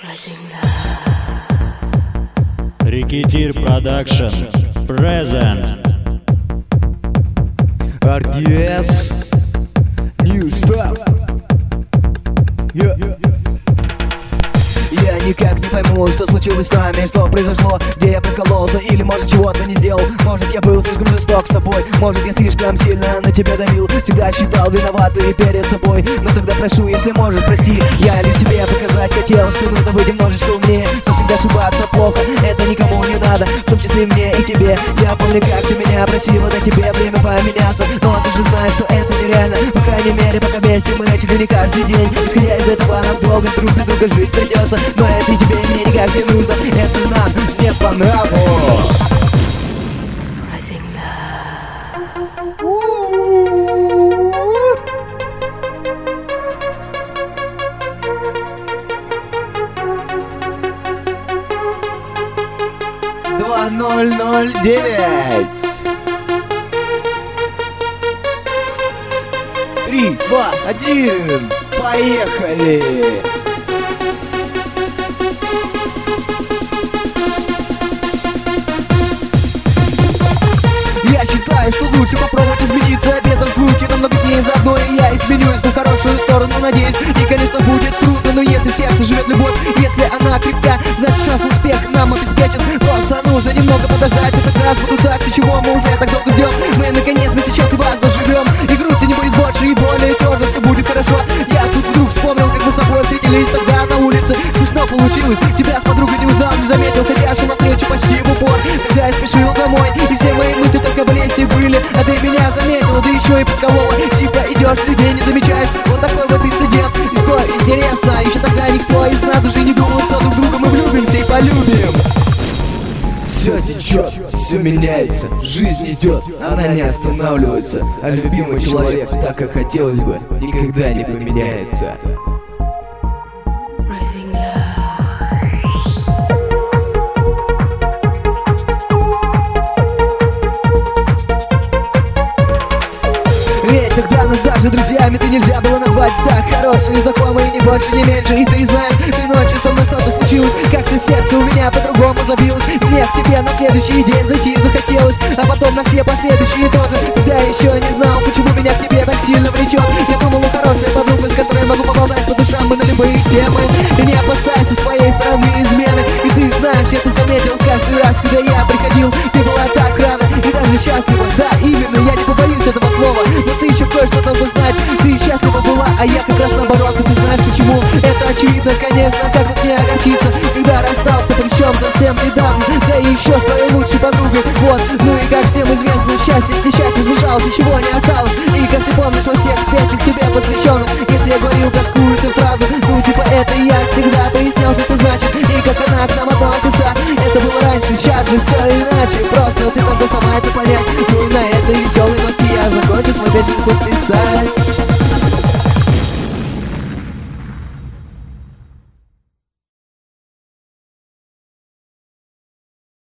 Рекетир Продакшн Present. RDS New Stuff. Я никак не пойму, что случилось с нами, что произошло, где я прокололся, или может чего-то не сделал. Может я был слишком жесток с тобой, может я слишком сильно на тебя давил. Всегда считал виноватый перед собой, но тогда прошу, если можешь, прости. Я лишь тебе показать хотел, что нужно быть немножечко умнее, что всегда ошибаться плохо, это никому не надо, в том числе мне и тебе. Я помню, как ты меня просила дать тебе время поменяться, но ты же знаешь, что это нереально. По крайней мере, пока вместе мы чуть ли не каждый день. Исходя из этого нам долго друг без друга жить придется, но это и тебе и мне никак не нужно, это нам не по нраву. Два 009. 3, 2, 1. Поехали! Я считаю, что лучше попробовать измениться без разлуки на много дней заодно, и я изменюсь на хорошую сторону, надеюсь. И, конечно, будет трудно, но если в сердце живет любовь, если она крепка, значит шанс на успех нам обеспечен. Просто нужно немного подождать, и как раз будут акции, чего мы уже так долго ждем. Мы наконец вместе счастливо заживем, и грусти не будет больше, и боли тоже, все будет хорошо. Я тут вдруг вспомнил, как мы с тобой встретились тогда на улице. Смешно получилось, тебя с подругой не узнал, не заметил, хотя шел навстречу почти в упор. Тогда я спешил домой, и все мои мысли только в лесе были. А ты меня заметила, да еще и подколола. Типа идешь, людей не замечаешь, вот такой вот инцидент. И что интересно, еще тогда никто из нас даже не думал, что друг друга мы влюбимся и полюбим. Все течет, все меняется, жизнь идет, она не останавливается. А любимый человек, так как хотелось бы, никогда не поменяется. Ведь тогда нас даже друзьями-то нельзя было назвать. Так хорошие знакомые, ни больше, ни меньше. И ты знаешь, ты ночью со мной что-то случилось, как-то сердце у меня по-другому забилось. Мне к тебе на следующий день зайти захотелось, а потом на все последующие тоже. Тогда я еще не знал, почему меня к тебе так сильно влечет. Я думал, хорошая подруга, с которой могу поболтать по душам мы на любые темы. И не опасайся своей стороны измены. И ты знаешь, я тут заметил каждый раз, когда я приходил, ты была так рада и даже счастлива. Да, именно, я не побоюсь этого слова. Но ты еще кое-что должна знать, ты счастлива была, а я как раз наоборот. И ты знаешь почему? Это очевидно, конечно, как тут не огорчиться, когда расстался, причем совсем недавно, да и еще с твоей лучшей подругой. Вот, ну и как всем известно, счастье с несчастьем сбежалось, ничего не осталось. И как ты помнишь во всех песнях тебе посвященных, если я говорил какую-то фразу, ну типа это я всегда пояснял, что это значит, и как она к нам относится. Это было раньше, сейчас же все иначе, просто ты только сама это понять. Ну и на этой веселой ноте я закончу свою песню подписать.